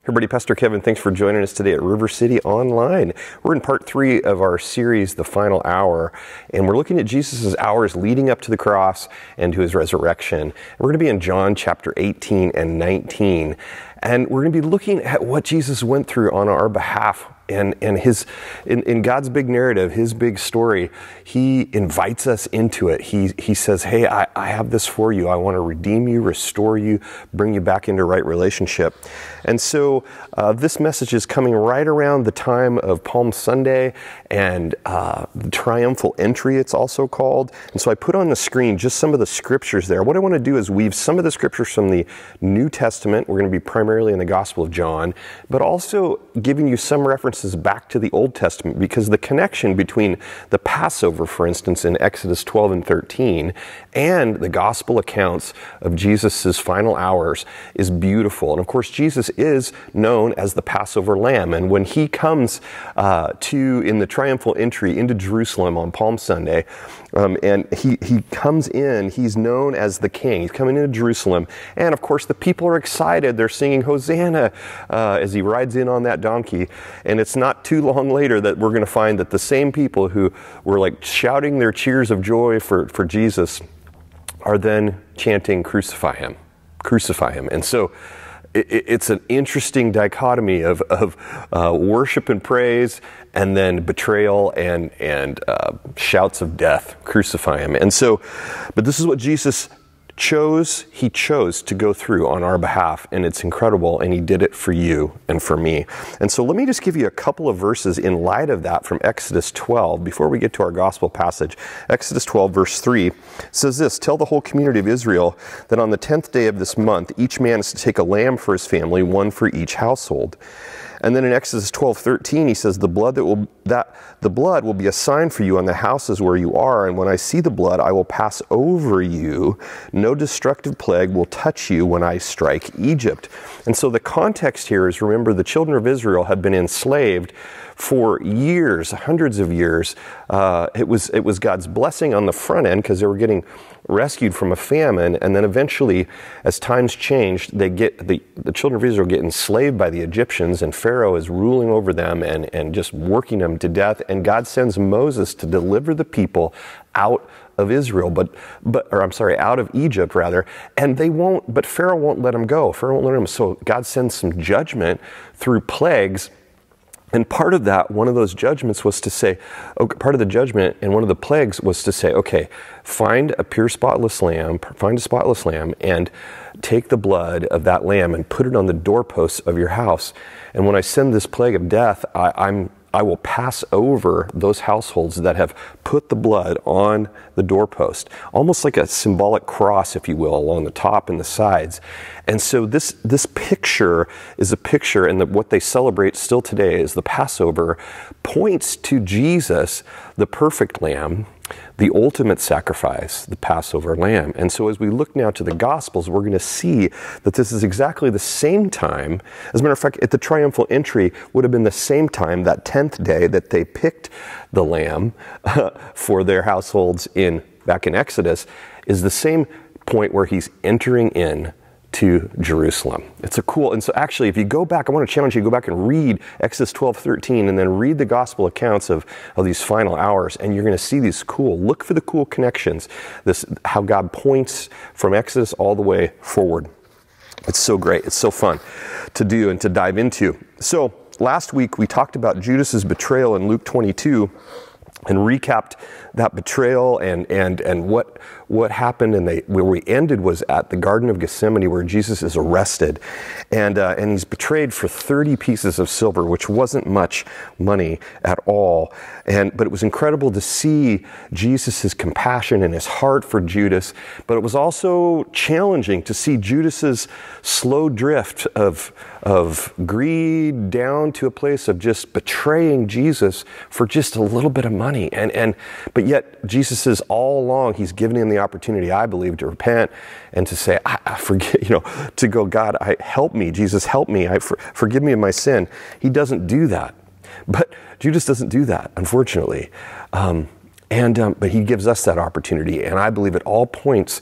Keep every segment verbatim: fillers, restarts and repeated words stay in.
Everybody, Pastor Kevin, thanks for joining us today at River City Online. We're in part three of our series, The Final Hour, and we're looking at Jesus' hours leading up to the cross and to his resurrection. We're going to be in John chapter eighteen and nineteen, and we're going to be looking at what Jesus went through on our behalf. And and his in, in God's big narrative, his big story, he invites us into it. He he says, hey, I, I have this for you. I want to redeem you, restore you, bring you back into right relationship. And so uh, this message is coming right around the time of Palm Sunday and uh, the triumphal entry, it's also called. And so I put on the screen just some of the scriptures there. What I want to do is weave some of the scriptures from the New Testament. We're going to be primarily in the Gospel of John, but also giving you some references back to the Old Testament, because the connection between the Passover, for instance, in Exodus twelve and thirteen, and the gospel accounts of Jesus' final hours is beautiful. And of course, Jesus is known as the Passover Lamb. And when he comes uh, to, in the triumphal entry into Jerusalem on Palm Sunday, um, and he, he comes in, he's known as the King. He's coming into Jerusalem. And of course, the people are excited. They're singing Hosanna uh, as he rides in on that donkey. And it's not too long later that we're going to find that the same people who were like shouting their cheers of joy for, for Jesus are then chanting, crucify him, crucify him. And so it, it's an interesting dichotomy of, of uh, worship and praise, and then betrayal and, and uh, shouts of death, crucify him. And so, but this is what Jesus chose, he chose to go through on our behalf, and it's incredible, and he did it for you and for me. And so let me just give you a couple of verses in light of that from Exodus twelve before we get to our gospel passage. Exodus twelve verse three says this, "Tell the whole community of Israel that on the tenth day of this month, each man is to take a lamb for his family, one for each household." And then in Exodus twelve thirteen, he says, the blood that will that the blood will be a sign for you on the houses where you are, and when I see the blood, I will pass over you. No destructive plague will touch you when I strike Egypt. And so the context here is, remember, the children of Israel have been enslaved for years, hundreds of years. Uh, it was it was God's blessing on the front end because they were getting rescued from a famine, and then eventually, as times changed, they get the, the children of Israel get enslaved by the Egyptians, and Pharaoh is ruling over them and, and just working them to death. And God sends Moses to deliver the people out of Israel, but but or I'm sorry, out of Egypt rather, and they won't. But Pharaoh won't let them go. Pharaoh won't let them. So God sends some judgment through plagues. And part of that, one of those judgments was to say, okay, part of the judgment and one of the plagues was to say, okay, find a pure spotless lamb, find a spotless lamb, and take the blood of that lamb and put it on the doorposts of your house. And when I send this plague of death, I, I'm I will pass over those households that have put the blood on the doorpost, almost like a symbolic cross, if you will, along the top and the sides. And so this this picture is a picture, and the, what they celebrate still today is the Passover, points to Jesus, the perfect lamb, the ultimate sacrifice, the Passover lamb. And so as we look now to the Gospels, we're going to see that this is exactly the same time. As a matter of fact, at the triumphal entry would have been the same time, that tenth day, that they picked the lamb uh, for their households in back in Exodus, is the same point where he's entering in to Jerusalem. It's a cool, and so actually if you go back, I want to challenge you to go back and read Exodus twelve thirteen and then read the gospel accounts of, of these final hours, and you're going to see these cool, look for the cool connections, this how God points from Exodus all the way forward. It's so great. It's so fun to do and to dive into. So last week we talked about Judas's betrayal in Luke twenty-two and recapped that betrayal and and and what what happened, and they where we ended was at the Garden of Gethsemane, where Jesus is arrested, and uh, and he's betrayed for thirty pieces of silver, which wasn't much money at all. And but it was incredible to see Jesus's compassion and his heart for Judas. But it was also challenging to see Judas's slow drift of of greed down to a place of just betraying Jesus for just a little bit of money. And and but yet Jesus says all along, he's given him the opportunity, I believe, to repent and to say, I, I forget, you know, to go, God, I help me, Jesus, help me, I for, forgive me of my sin. He doesn't do that. But Judas doesn't do that, unfortunately. Um, and um, but he gives us that opportunity, and I believe it all points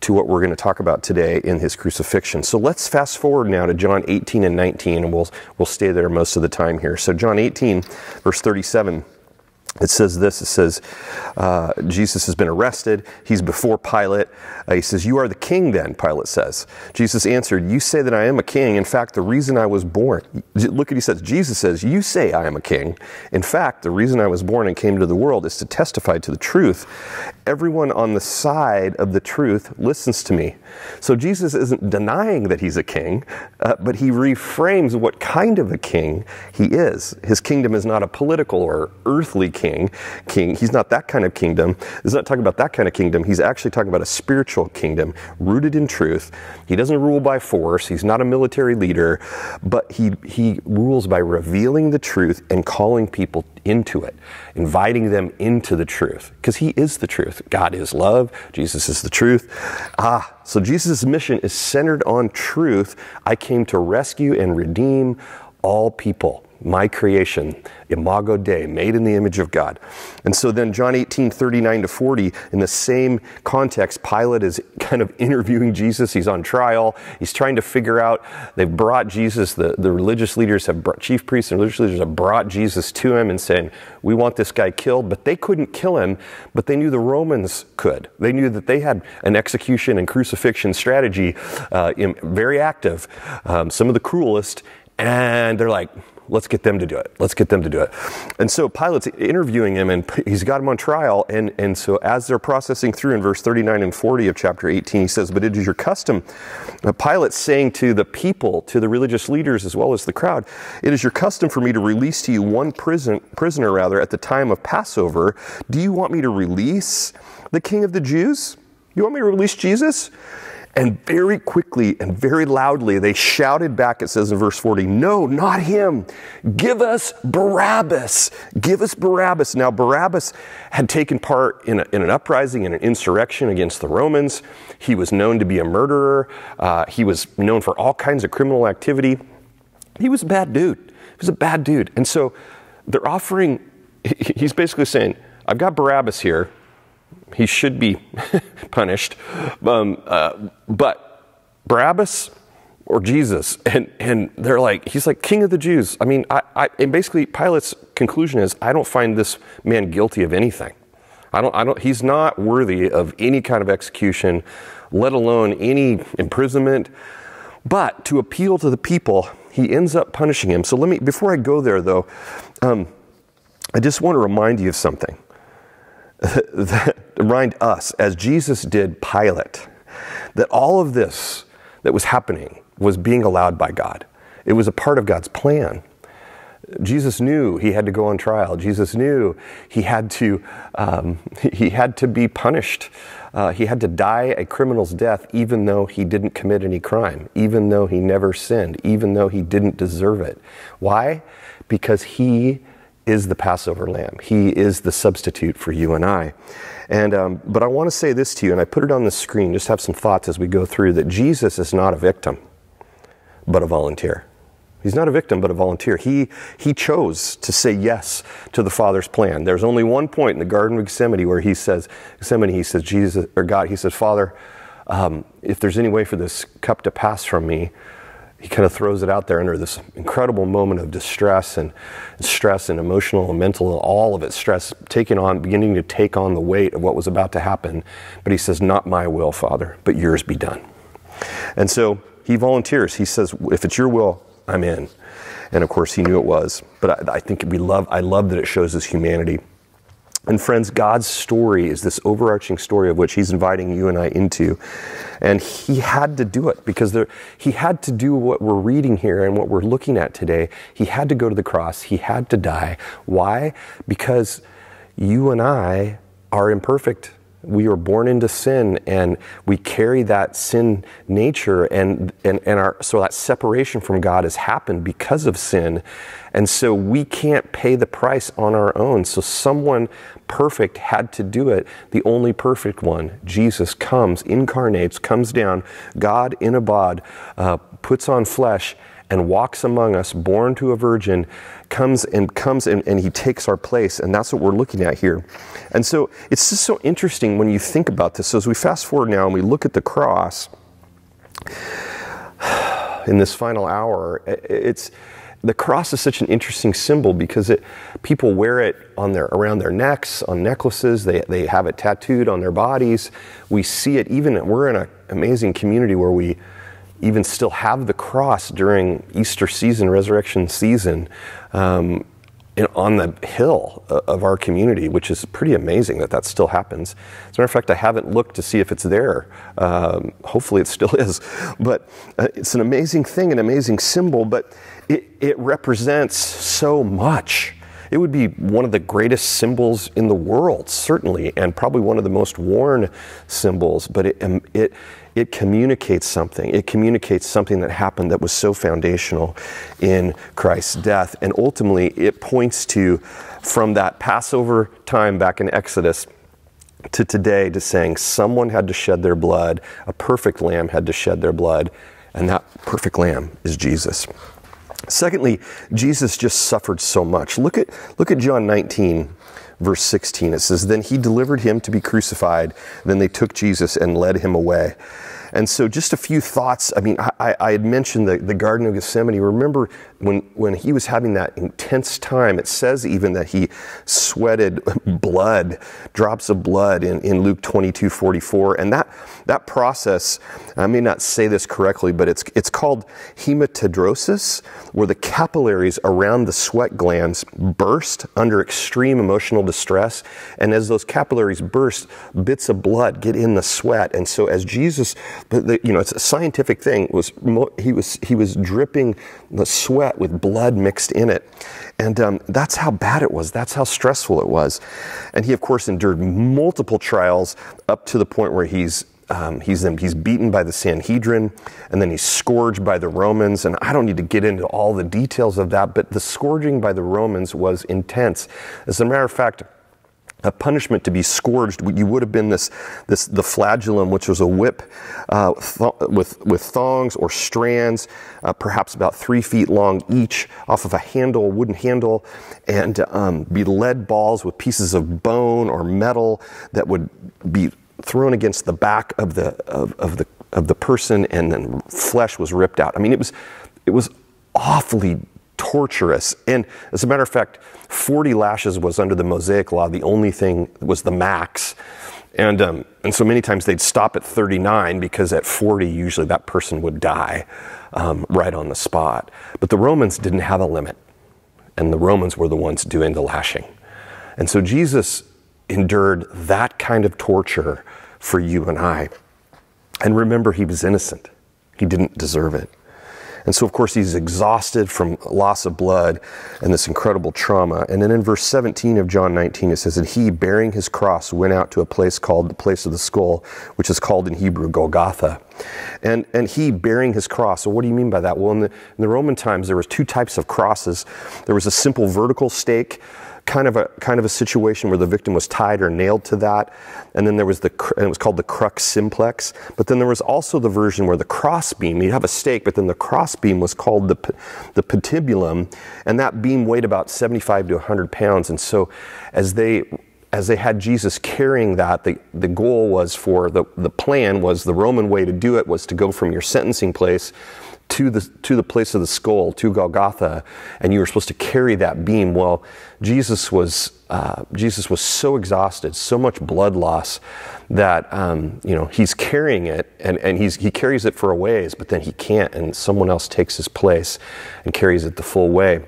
to what we're going to talk about today in his crucifixion. So let's fast forward now to John eighteen and nineteen, and we'll we'll stay there most of the time here. So John eighteen, verse thirty-seven. It says this, it says, uh, Jesus has been arrested. He's before Pilate. Uh, he says, "You are the king then," Pilate says. Jesus answered, "You say that I am a king. In fact, the reason I was born," look what he says, Jesus says, "You say I am a king. In fact, the reason I was born and came to the world is to testify to the truth. Everyone on the side of the truth listens to me." So Jesus isn't denying that he's a king, uh, but he reframes what kind of a king he is. His kingdom is not a political or earthly king. King, king. He's not that kind of kingdom. He's not talking about that kind of kingdom. He's actually talking about a spiritual kingdom rooted in truth. He doesn't rule by force. He's not a military leader, but he, he rules by revealing the truth and calling people into it, inviting them into the truth, because he is the truth. God is love. Jesus is the truth. Ah, so Jesus' mission is centered on truth. I came to rescue and redeem all people. My creation, Imago Dei, made in the image of God. And so then John eighteen, thirty-nine to forty, in the same context, Pilate is kind of interviewing Jesus. He's on trial. He's trying to figure out, they've brought Jesus, the, the religious leaders have brought, chief priests and religious leaders have brought Jesus to him and saying, "We want this guy killed." But they couldn't kill him, but they knew the Romans could. They knew that they had an execution and crucifixion strategy, uh, in, very active, um, some of the cruelest, and they're like, let's get them to do it. Let's get them to do it. And so Pilate's interviewing him, and he's got him on trial. And, and so as they're processing through in verse thirty-nine and forty of chapter eighteen, he says, "But it is your custom," Pilate's saying to the people, to the religious leaders as well as the crowd, "It is your custom for me to release to you one prison, prisoner rather at the time of Passover. Do you want me to release the King of the Jews? You want me to release Jesus?" And very quickly and very loudly, they shouted back, it says in verse forty, "No, not him. Give us Barabbas. Give us Barabbas." Now, Barabbas had taken part in, a, in an uprising, in an insurrection against the Romans. He was known to be a murderer. Uh, he was known for all kinds of criminal activity. He was a bad dude. He was a bad dude. And so they're offering, he's basically saying, "I've got Barabbas here. He should be punished. Um, uh, but Barabbas or Jesus?" And and they're like, he's like, "King of the Jews." I mean, I, I and basically Pilate's conclusion is, I don't find this man guilty of anything. I don't, I don't, he's not worthy of any kind of execution, let alone any imprisonment. But to appeal to the people, he ends up punishing him. So let me, before I go there though, um, I just want to remind you of something. That remind us, as Jesus did Pilate, that all of this that was happening was being allowed by God. It was a part of God's plan. Jesus knew he had to go on trial. Jesus knew he had to um, he had to be punished. Uh, he had to die a criminal's death, even though he didn't commit any crime, even though he never sinned, even though he didn't deserve it. Why? Because he is the Passover lamb. He is the substitute for you and I. And um, but I want to say this to you, and I put it on the screen, just have some thoughts as we go through, that Jesus is not a victim, but a volunteer. He's not a victim, but a volunteer. He he chose to say yes to the Father's plan. There's only one point in the Garden of Gethsemane where he says, Gethsemane, he says, Jesus, or God, he says, "Father, um, if there's any way for this cup to pass from me," he kind of throws it out there under this incredible moment of distress and stress and emotional and mental, and all of it, stress, taking on, beginning to take on the weight of what was about to happen. But he says, "Not my will, Father, but yours be done." And so he volunteers. He says, "If it's your will, I'm in." And of course he knew it was. But I, I think we love, I love that it shows his humanity. And friends, God's story is this overarching story of which he's inviting you and I into. And he had to do it because there, he had to do what we're reading here and what we're looking at today. He had to go to the cross. He had to die. Why? Because you and I are imperfect. We were born into sin, and we carry that sin nature, and, and, and our, so that separation from God has happened because of sin. And so we can't pay the price on our own. So someone perfect had to do it. The only perfect one, Jesus, comes, incarnates, comes down, God in a bod, uh, puts on flesh, and walks among us, born to a virgin, comes and comes and, and he takes our place. And that's what we're looking at here. And so it's just so interesting when you think about this. So as we fast forward now and we look at the cross in this final hour, it's the cross is such an interesting symbol because it people wear it on their around their necks, on necklaces. They they have it tattooed on their bodies. We see it even. We're in an amazing community where we even still have the cross during Easter season, resurrection season, um, in, on the hill of our community, which is pretty amazing that that still happens. As a matter of fact, I haven't looked to see if it's there. Um, hopefully it still is. But uh, it's an amazing thing, an amazing symbol, but it, it represents so much. It would be one of the greatest symbols in the world, certainly, and probably one of the most worn symbols, but it, um, it, it communicates something. It communicates something that happened that was so foundational in Christ's death. And ultimately, it points to, from that Passover time back in Exodus to today, to saying someone had to shed their blood, a perfect lamb had to shed their blood, and that perfect lamb is Jesus. Secondly, Jesus just suffered so much. Look at look at John nineteen, verse sixteen. It says, "Then he delivered him to be crucified. Then they took Jesus and led him away." And so just a few thoughts. I mean, I, I had mentioned the, the Garden of Gethsemane. Remember when, when he was having that intense time, it says even that he sweated blood, drops of blood in, in Luke twenty-two forty-four. And that that process, I may not say this correctly, but it's it's called hematidrosis, where the capillaries around the sweat glands burst under extreme emotional distress. And as those capillaries burst, bits of blood get in the sweat. And so as Jesus, but the, you know, it's a scientific thing. Was he was he was dripping the sweat with blood mixed in it, and um, that's how bad it was. That's how stressful it was. And he, of course, endured multiple trials up to the point where he's um, he's then he's beaten by the Sanhedrin, and then he's scourged by the Romans. And I don't need to get into all the details of that, but the scourging by the Romans was intense. As a matter of fact, a punishment to be scourged, you would have been this, this the flagellum, which was a whip uh, th- with with thongs or strands, uh, perhaps about three feet long each, off of a handle, wooden handle, and um, be lead balls with pieces of bone or metal that would be thrown against the back of the of, of the of the person, and then flesh was ripped out. I mean, it was it was awfully torturous. And as a matter of fact, forty lashes was under the Mosaic law. The only thing was the max. And um, and so many times they'd stop at thirty-nine because at forty, usually that person would die um, right on the spot. But the Romans didn't have a limit. And the Romans were the ones doing the lashing. And so Jesus endured that kind of torture for you and I. And remember, he was innocent. He didn't deserve it. And so, of course, he's exhausted from loss of blood and this incredible trauma. And then in verse seventeen of John nineteen, it says that he, bearing his cross, went out to a place called the place of the skull, which is called in Hebrew Golgotha. And and he bearing his cross. So what do you mean by that? Well, in the, in the Roman times, there was two types of crosses. There was a simple vertical stake, kind of a kind of a situation where the victim was tied or nailed to that, and then there was the and it was called the crux simplex. But then there was also the version where the cross beam, you have a stake, but then the cross beam was called the the patibulum, and that beam weighed about seventy-five to one hundred pounds. And so as they as they had Jesus carrying that, the, the goal was for the the plan was the Roman way to do it was to go from your sentencing place to the to the place of the skull, to Golgotha, and you were supposed to carry that beam. Well, Jesus was uh, Jesus was so exhausted, so much blood loss, that um, you know he's carrying it, and, and he's he carries it for a ways, but then he can't, and someone else takes his place and carries it the full way.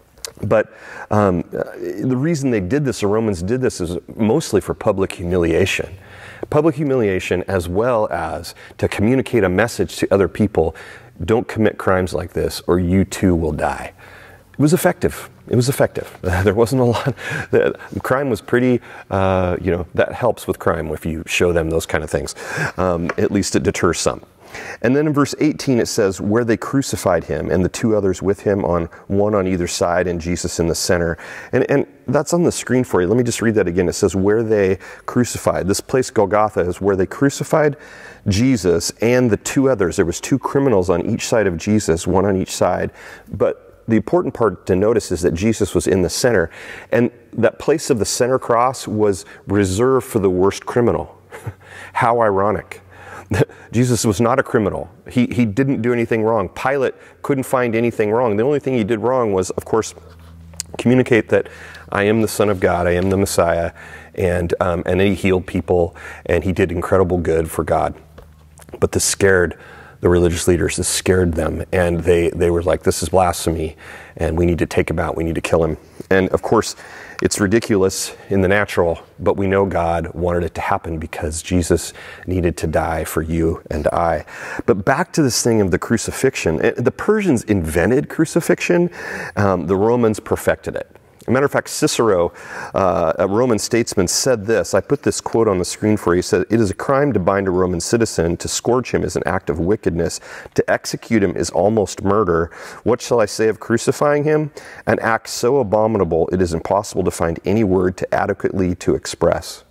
But um, the reason they did this, the Romans did this, is mostly for public humiliation. Public humiliation, as well as to communicate a message to other people. Don't commit crimes like this, or you too will die. It was effective. It was effective. There wasn't a lot. The crime was pretty, uh, you know, that helps with crime if you show them those kind of things. Um, at least it deters some. And then in verse eighteen, it says, where they crucified him and the two others with him, on one on either side and Jesus in the center. And, and that's on the screen for you. Let me just read that again. It says, where they crucified. This place, Golgotha, is where they crucified Jesus and the two others. There was two criminals on each side of Jesus, one on each side. But the important part to notice is that Jesus was in the center. And that place of the center cross was reserved for the worst criminal. How ironic. Jesus was not a criminal. He, he didn't do anything wrong. Pilate couldn't find anything wrong. The only thing he did wrong was, of course, communicate that I am the Son of God, I am the Messiah, and, um, and then he healed people, and he did incredible good for God. But this scared the religious leaders, this scared them, and they, they were like, this is blasphemy, and we need to take him out, we need to kill him. And of course, it's ridiculous in the natural, but we know God wanted it to happen because Jesus needed to die for you and I. But back to this thing of the crucifixion. The Persians invented crucifixion. Um, the Romans perfected it. As a matter of fact, Cicero, uh, a Roman statesman, said this. I put this quote on the screen for you. He said, it is a crime to bind a Roman citizen. To scourge him is an act of wickedness. To execute him is almost murder. What shall I say of crucifying him? An act so abominable it is impossible to find any word to adequately to express.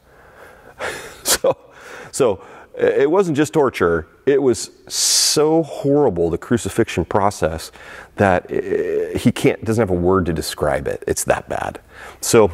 so, so it wasn't just torture. It was so horrible, the crucifixion process, that he can't, doesn't have a word to describe it. It's that bad. So,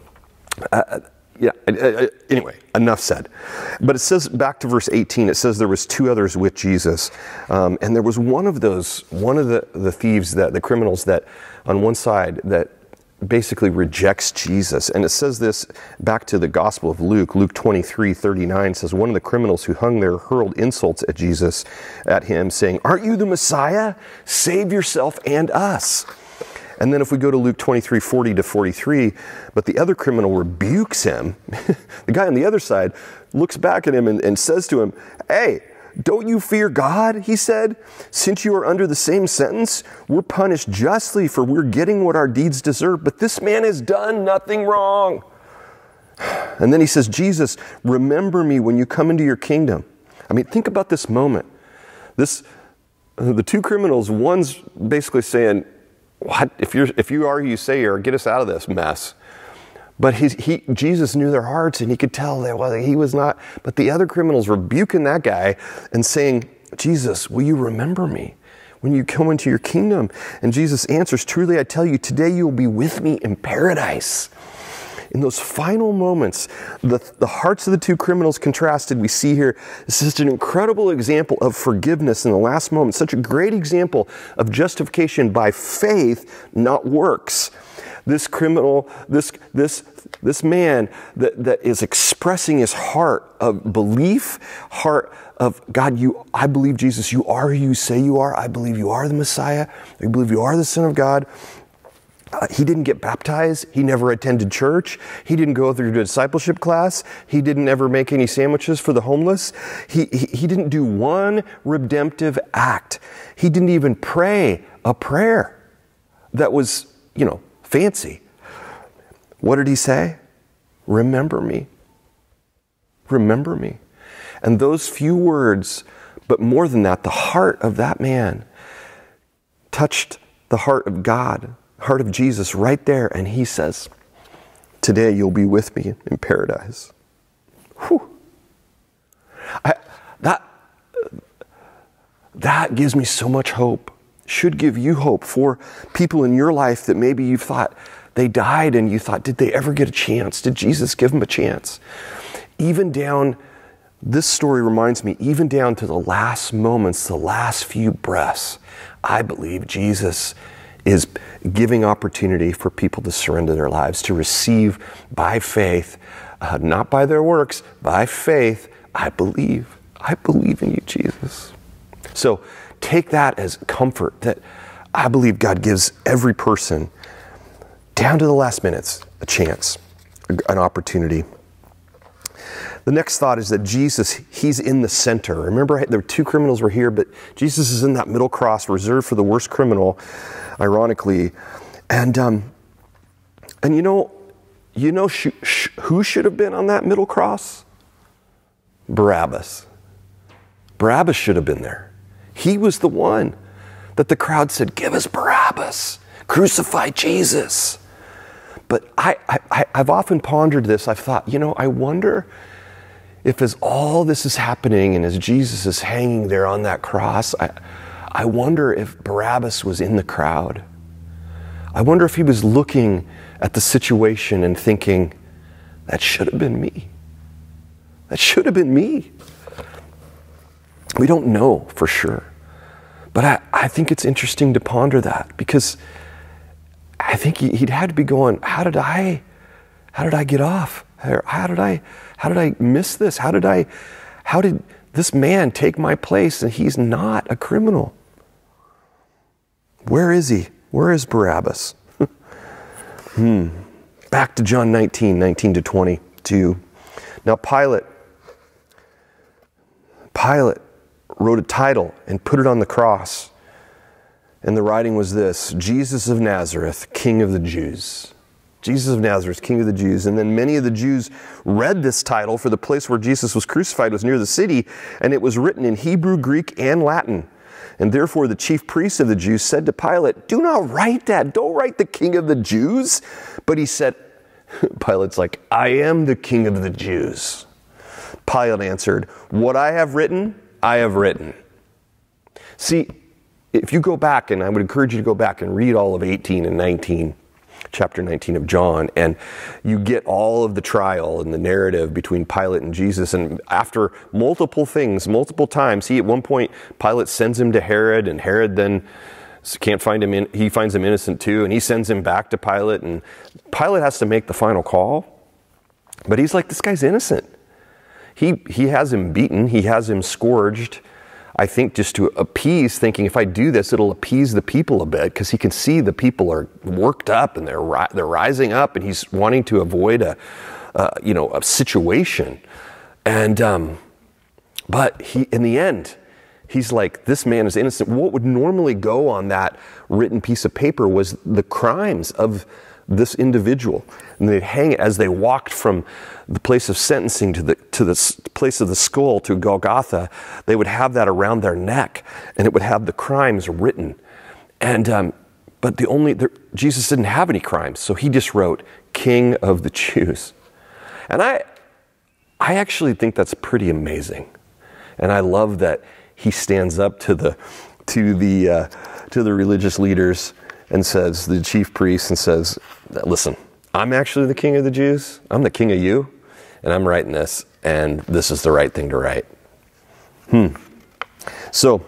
uh, yeah, uh, anyway, enough said. But it says, back to verse eighteen, it says there was two others with Jesus. Um, and there was one of those, one of the, the thieves, that the criminals that on one side that basically rejects Jesus. And it says this back to the Gospel of Luke. Luke twenty-three thirty-nine says, one of the criminals who hung there hurled insults at Jesus, at him, saying, aren't you the Messiah? Save yourself and us. And then if we go to Luke twenty-three forty to forty-three, but the other criminal rebukes him. The guy on the other side looks back at him and, and says to him, hey, don't you fear God, he said? Since you are under the same sentence, we're punished justly, for we're getting what our deeds deserve. But this man has done nothing wrong. And then he says, Jesus, remember me when you come into your kingdom. I mean, think about this moment. This, the two criminals, one's basically saying, what? If you're, if you are who you say you are, get us out of this mess. But he, he, Jesus knew their hearts, and he could tell that well, he was not. But the other criminals rebuking that guy and saying, Jesus, will you remember me when you come into your kingdom? And Jesus answers, truly I tell you, today you will be with me in paradise. In those final moments, the, the hearts of the two criminals contrasted. We see here, this is an incredible example of forgiveness in the last moment. Such a great example of justification by faith, not works. This criminal, this this this man that, that is expressing his heart of belief, heart of God, you, I believe, Jesus, you are who you say you are. I believe you are the Messiah. I believe you are the Son of God. Uh, he didn't get baptized. He never attended church. He didn't go through a discipleship class. He didn't ever make any sandwiches for the homeless. He, he, he didn't do one redemptive act. He didn't even pray a prayer that was, you know, fancy. What did he say? Remember me. Remember me. And those few words, but more than that, the heart of that man touched the heart of God, heart of Jesus right there. And he says, today you'll be with me in paradise. Whew. I, that, that gives me so much hope. Should give you hope for people in your life that maybe you've thought they died and you thought, did they ever get a chance? Did Jesus give them a chance? Even down, this story reminds me, even down to the last moments, the last few breaths, I believe Jesus is giving opportunity for people to surrender their lives, to receive by faith, uh, not by their works, by faith. I believe, I believe in you, Jesus. So take that as comfort that I believe God gives every person down to the last minutes a chance, an opportunity. The next thought is that Jesus, he's in the center. Remember, the two criminals were here, but Jesus is in that middle cross reserved for the worst criminal, ironically. And um, and you know, you know sh- sh- who should have been on that middle cross? Barabbas. Barabbas should have been there. He was the one that the crowd said, give us Barabbas, crucify Jesus. But I, I, I've often pondered this. I've thought, you know, I wonder if as all this is happening and as Jesus is hanging there on that cross, I, I wonder if Barabbas was in the crowd. I wonder if he was looking at the situation and thinking, that should have been me. That should have been me. We don't know for sure. But I, I think it's interesting to ponder that, because I think he, he'd had to be going, how did I, how did I get off? How did I, how did I miss this? How did I, how did this man take my place and he's not a criminal? Where is he? Where is Barabbas? hmm. Back to John nineteen, nineteen to twenty-two. Now Pilate, Pilate wrote a title and put it on the cross. And the writing was this: Jesus of Nazareth, King of the Jews. Jesus of Nazareth, King of the Jews. And then many of the Jews read this title, for the place where Jesus was crucified was near the city, and it was written in Hebrew, Greek, and Latin. And therefore the chief priests of the Jews said to Pilate, do not write that. Don't write the King of the Jews. But he said, Pilate's like, I am the King of the Jews. Pilate answered, what I have written, I have written. See, if you go back, and I would encourage you to go back and read all of eighteen and nineteen, chapter nineteen of John, and you get all of the trial and the narrative between Pilate and Jesus. And after multiple things, multiple times, he at one point, Pilate sends him to Herod, and Herod then can't find him in, he finds him innocent too, and he sends him back to Pilate, and Pilate has to make the final call. But he's like, this guy's innocent. He he has him beaten, he has him scourged, I think just to appease, thinking if I do this, it'll appease the people a bit, because he can see the people are worked up and they're ri- they're rising up, and he's wanting to avoid a, uh, you know, a situation. And um, but he, in the end, he's like, this man is innocent. What would normally go on that written piece of paper was the crimes of this individual, and they'd hang it as they walked from the place of sentencing to the to the place of the skull, to Golgotha. They would have that around their neck, and it would have the crimes written. And um, but the only the, Jesus didn't have any crimes, so he just wrote King of the Jews. And I I actually think that's pretty amazing, and I love that he stands up to the to the uh, to the religious leaders and says, the chief priest, and says, listen, I'm actually the King of the Jews. I'm the king of you, and I'm writing this, and this is the right thing to write. Hmm. So,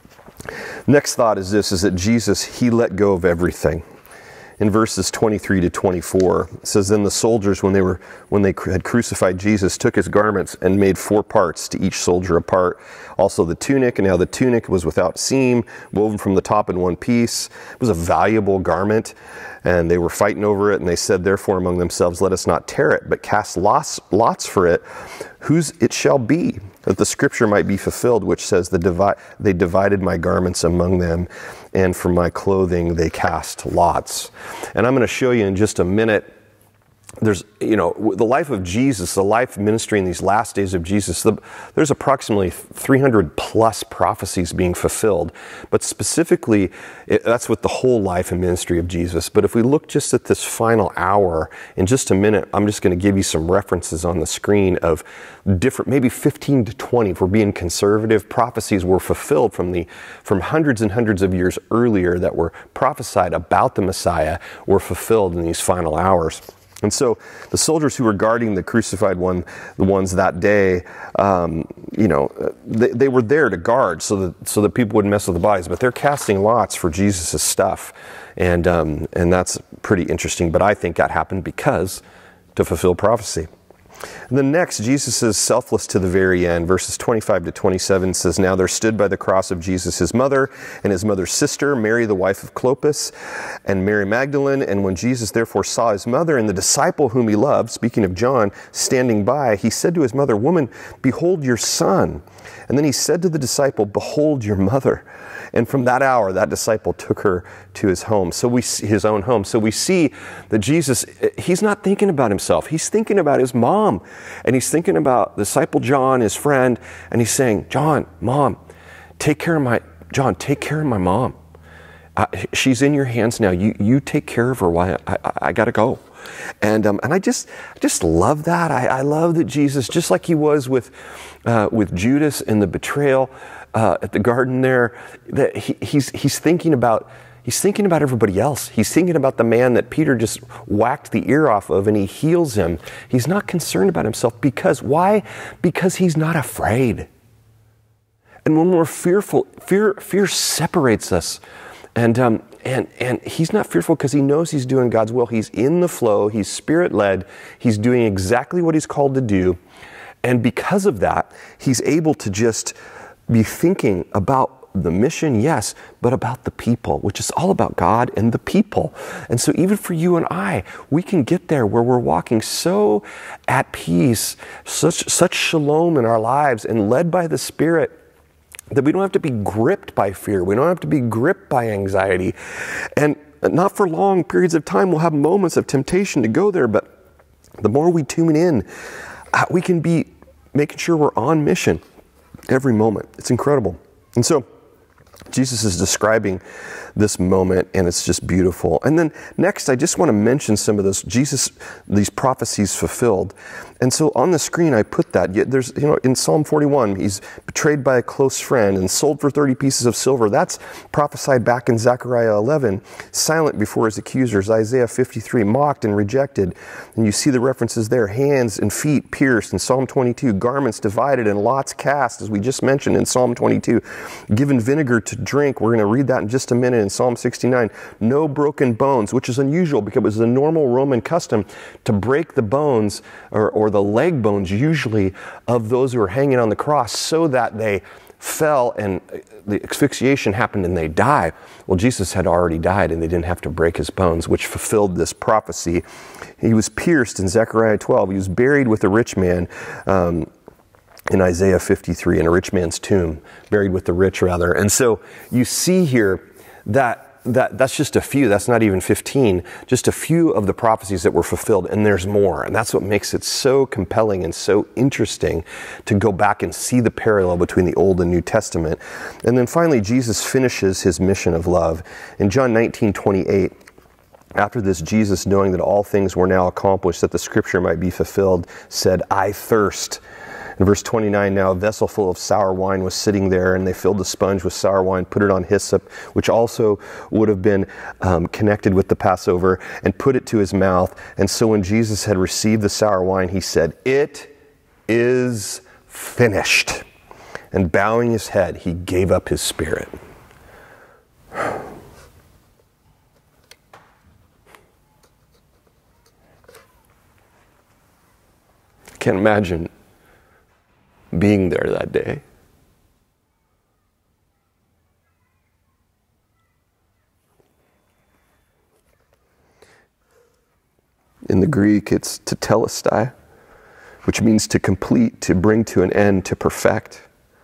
next thought is this, is that Jesus, he let go of everything. In verses twenty-three to twenty-four, it says, then the soldiers, when they were when they had crucified Jesus, took his garments and made four parts, to each soldier a part. Also the tunic, and now the tunic was without seam, woven from the top in one piece. It was a valuable garment, and they were fighting over it, and they said, therefore among themselves, let us not tear it, but cast lots, lots for it, whose it shall be, that the scripture might be fulfilled, which says, the divi- they divided my garments among them, and for my clothing they cast lots. And I'm going to show you in just a minute, there's, you know, the life of Jesus, the life ministry in these last days of Jesus, the, there's approximately three hundred plus prophecies being fulfilled. But specifically, it, that's with the whole life and ministry of Jesus. But if we look just at this final hour, in just a minute, I'm just going to give you some references on the screen of different, maybe fifteen to twenty, if we're being conservative, prophecies were fulfilled from the from hundreds and hundreds of years earlier that were prophesied about the Messiah, were fulfilled in these final hours. And so the soldiers who were guarding the crucified one, the ones that day, um, you know, they, they were there to guard so that so that people wouldn't mess with the bodies. But they're casting lots for Jesus' stuff, and um, and that's pretty interesting. But I think that happened because to fulfill prophecy. And then next, Jesus is selfless to the very end. Verses twenty-five to twenty-seven says, now there stood by the cross of Jesus his mother and his mother's sister, Mary the wife of Clopas, and Mary Magdalene. And when Jesus therefore saw his mother and the disciple whom he loved, speaking of John, standing by, he said to his mother, woman, behold your son. And then he said to the disciple, behold your mother. And from that hour, that disciple took her to his home, so we see his own home. So we see that Jesus, he's not thinking about himself. He's thinking about his mom. And he's thinking about disciple John, his friend. And he's saying, John, mom, take care of my, John, take care of my mom. Uh, she's in your hands now. You you take care of her while I, I, I got to go. And um, and I just I just love that. I, I love that Jesus, just like he was with uh, with Judas in the betrayal uh, at the garden there, that he, he's he's thinking about he's thinking about everybody else. He's thinking about the man that Peter just whacked the ear off of, and he heals him. He's not concerned about himself because why? Because he's not afraid. And when we're fearful, fear fear separates us. And um, and and he's not fearful because he knows he's doing God's will. He's in the flow. He's Spirit-led. He's doing exactly what he's called to do. And because of that, he's able to just be thinking about the mission, yes, but about the people, which is all about God and the people. And so even for you and I, we can get there where we're walking so at peace, such such shalom in our lives and led by the Spirit, that we don't have to be gripped by fear. We don't have to be gripped by anxiety. And not for long periods of time, we'll have moments of temptation to go there, but the more we tune in, we can be making sure we're on mission every moment. It's incredible. And so Jesus is describing this moment, and it's just beautiful. And then next, I just want to mention some of those Jesus, these prophecies fulfilled. And so on the screen, I put that. There's, you know, in Psalm forty-one, he's betrayed by a close friend and sold for thirty pieces of silver. That's prophesied back in Zechariah eleven. Silent before his accusers. Isaiah fifty-three, mocked and rejected. And you see the references there. Hands and feet pierced in Psalm twenty-two. Garments divided and lots cast, as we just mentioned in Psalm twenty-two. Given vinegar to drink. We're going to read that in just a minute in Psalm sixty-nine. No broken bones, which is unusual because it was the normal Roman custom to break the bones or, or the leg bones usually of those who were hanging on the cross so that they fell and the asphyxiation happened and they died. Well, Jesus had already died and they didn't have to break his bones, which fulfilled this prophecy. He was pierced in Zechariah twelve. He was buried with a rich man. Um, in Isaiah fifty-three, in a rich man's tomb, buried with the rich rather. And so you see here that that that's just a few, that's not even fifteen, just a few of the prophecies that were fulfilled, and there's more. And that's what makes it so compelling and so interesting to go back and see the parallel between the Old and New Testament. And then finally, Jesus finishes his mission of love. In John nineteen twenty-eight, after this, Jesus, knowing that all things were now accomplished, that the scripture might be fulfilled, said, I thirst. In verse twenty-nine, now a vessel full of sour wine was sitting there, and they filled the sponge with sour wine, put it on hyssop, which also would have been um, connected with the Passover, and put it to his mouth. And so when Jesus had received the sour wine, he said, it is finished. And bowing his head, he gave up his spirit. I can't imagine being there that day. In the Greek, it's tetelestai, which means to complete, to bring to an end, to perfect.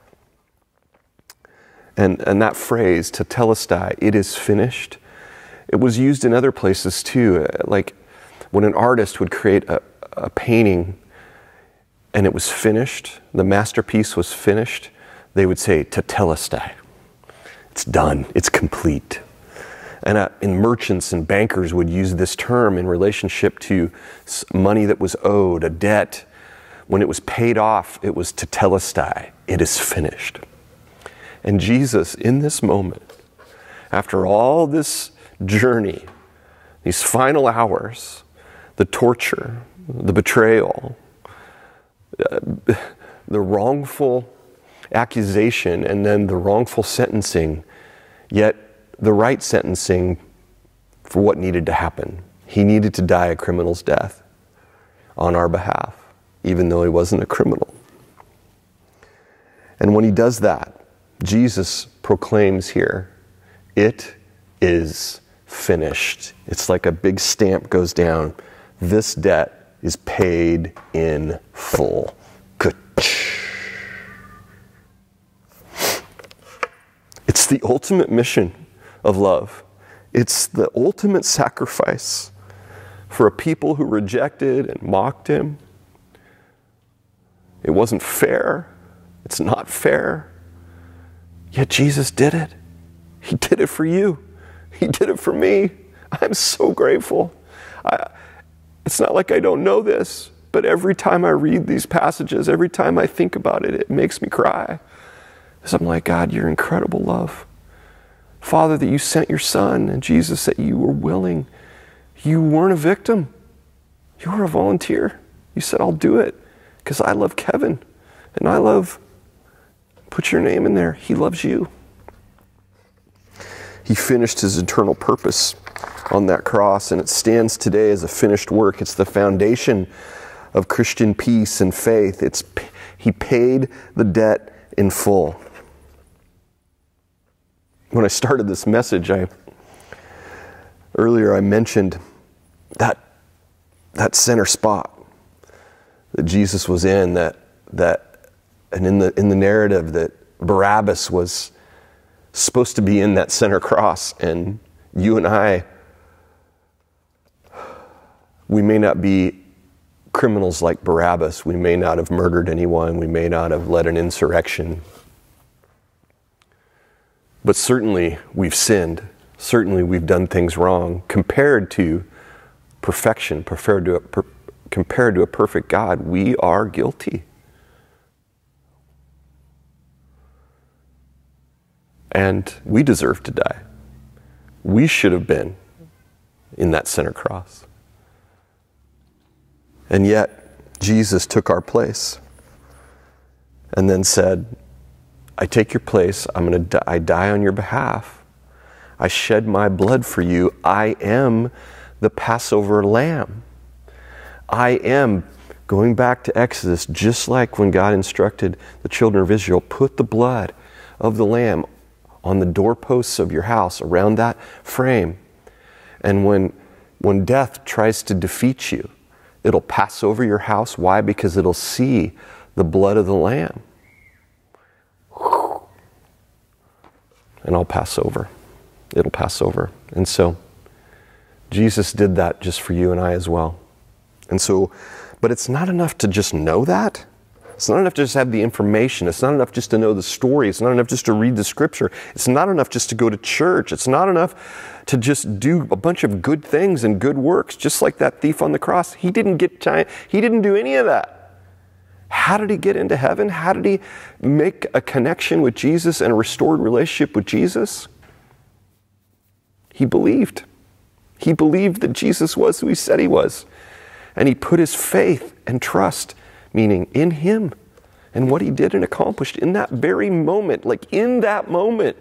And, and that phrase, tetelestai, it is finished, it was used in other places too. Like when an artist would create a, a painting and it was finished, the masterpiece was finished, they would say, tetelestai. It's done, it's complete. And uh, in merchants and bankers would use this term in relationship to money that was owed, a debt. When it was paid off, it was tetelestai, it is finished. And Jesus, in this moment, after all this journey, these final hours, the torture, the betrayal, Uh, the wrongful accusation and then the wrongful sentencing, yet the right sentencing for what needed to happen. He needed to die a criminal's death on our behalf, even though he wasn't a criminal. And when he does that, Jesus proclaims here, it is finished. It's like a big stamp goes down. This debt is paid in full. It's the ultimate mission of love. It's the ultimate sacrifice for a people who rejected and mocked him. It wasn't fair. It's not fair. Yet Jesus did it. He did it for you. He did it for me. I'm so grateful. I, it's not like I don't know this, but every time I read these passages, every time I think about it, it makes me cry. Because I'm like, God, your incredible love. Father, that you sent your son, and Jesus, that you were willing. You weren't a victim. You were a volunteer. You said, I'll do it because I love Kevin and I love, put your name in there. He loves you. He finished his eternal purpose on that cross, and it stands today as a finished work. It's the foundation of Christian peace and faith. It's, he paid the debt in full. When I started this message, I earlier I mentioned that that center spot that Jesus was in, that that and in the in the narrative that Barabbas was supposed to be in that center cross, and you and I, we may not be criminals like Barabbas. We may not have murdered anyone. We may not have led an insurrection. But certainly we've sinned. Certainly we've done things wrong. Compared to perfection, compared to a, per, compared to a perfect God, we are guilty. And we deserve to die. We should have been in that center cross. And yet, Jesus took our place and then said, I take your place. I'm going to die. I die on your behalf. I shed my blood for you. I am the Passover lamb. I am, going back to Exodus, just like when God instructed the children of Israel, put the blood of the lamb on the doorposts of your house, around that frame. And when, when death tries to defeat you, it'll pass over your house. Why? Because it'll see the blood of the lamb. And I'll pass over. It'll pass over. And so Jesus did that just for you and I as well. And so, but it's not enough to just know that. It's not enough to just have the information. It's not enough just to know the story. It's not enough just to read the scripture. It's not enough just to go to church. It's not enough to just do a bunch of good things and good works, just like that thief on the cross. He didn't get time. He didn't do any of that. How did he get into heaven? How did he make a connection with Jesus and a restored relationship with Jesus? He believed. He believed that Jesus was who he said he was. And he put his faith and trust, meaning in him and what he did and accomplished in that very moment, like in that moment.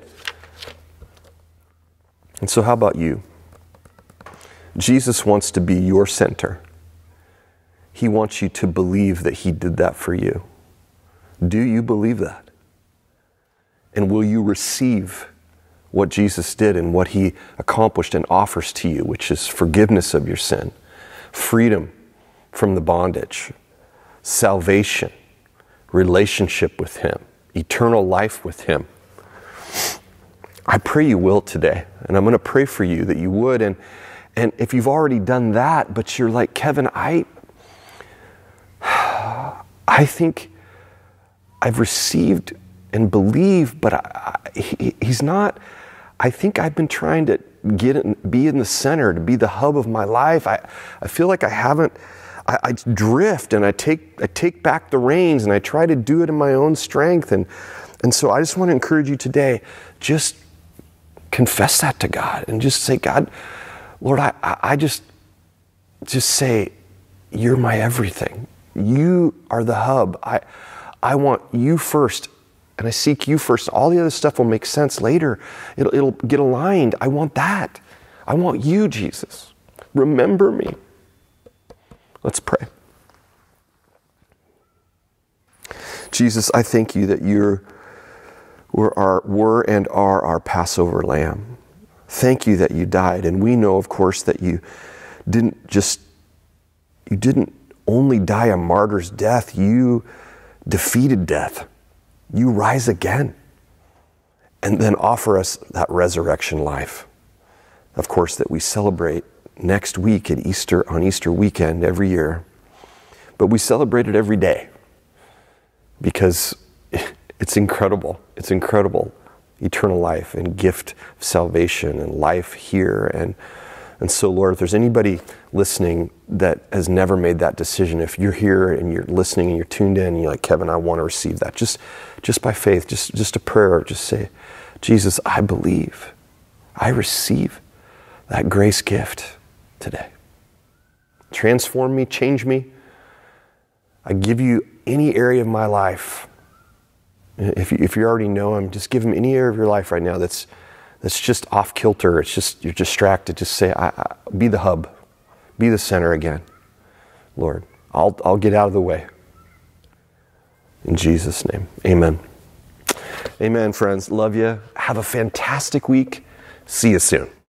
And so how about you? Jesus wants to be your center. He wants you to believe that he did that for you. Do you believe that? And will you receive what Jesus did and what he accomplished and offers to you, which is forgiveness of your sin, freedom from the bondage, salvation, relationship with him, eternal life with him? I pray you will today. And I'm going to pray for you that you would. And, and if you've already done that, but you're like, Kevin, I... I think I've received and believe, but I, I, he, he's not, I think I've been trying to get in, be in the center, to be the hub of my life. I, I feel like I haven't, I, I drift and I take, I take back the reins and I try to do it in my own strength. And, and so I just want to encourage you today, just confess that to God and just say, God, Lord, I, I, I just, just say, you're my everything. You are the hub. I, I want you first, and I seek you first. All the other stuff will make sense later. It'll, it'll get aligned. I want that. I want you, Jesus. Remember me. Let's pray. Jesus, I thank you that you were, our, were and are our Passover lamb. Thank you that you died. And we know, of course, that you didn't just, you didn't only die a martyr's death. You defeated death. You rise again. and then offer us that resurrection life, of course, that we celebrate next week at Easter, on Easter weekend every year. But we celebrate it every day because it's incredible. It's incredible. Eternal life and gift of salvation and life here. And, and so, Lord, if there's anybody listening that has never made that decision, if you're here and you're listening and you're tuned in and you're like, Kevin, I want to receive that, just, just by faith, just, just a prayer, just say, Jesus, I believe, I receive that grace gift today. Transform me, change me. I give you any area of my life. If you, if you already know him, just give him any area of your life right now that's that's just off kilter. It's just, you're distracted. Just say, I, I, be the hub. Be the center again. Lord, I'll, I'll get out of the way. In Jesus' name, amen. Amen, friends. Love you. Have a fantastic week. See you soon.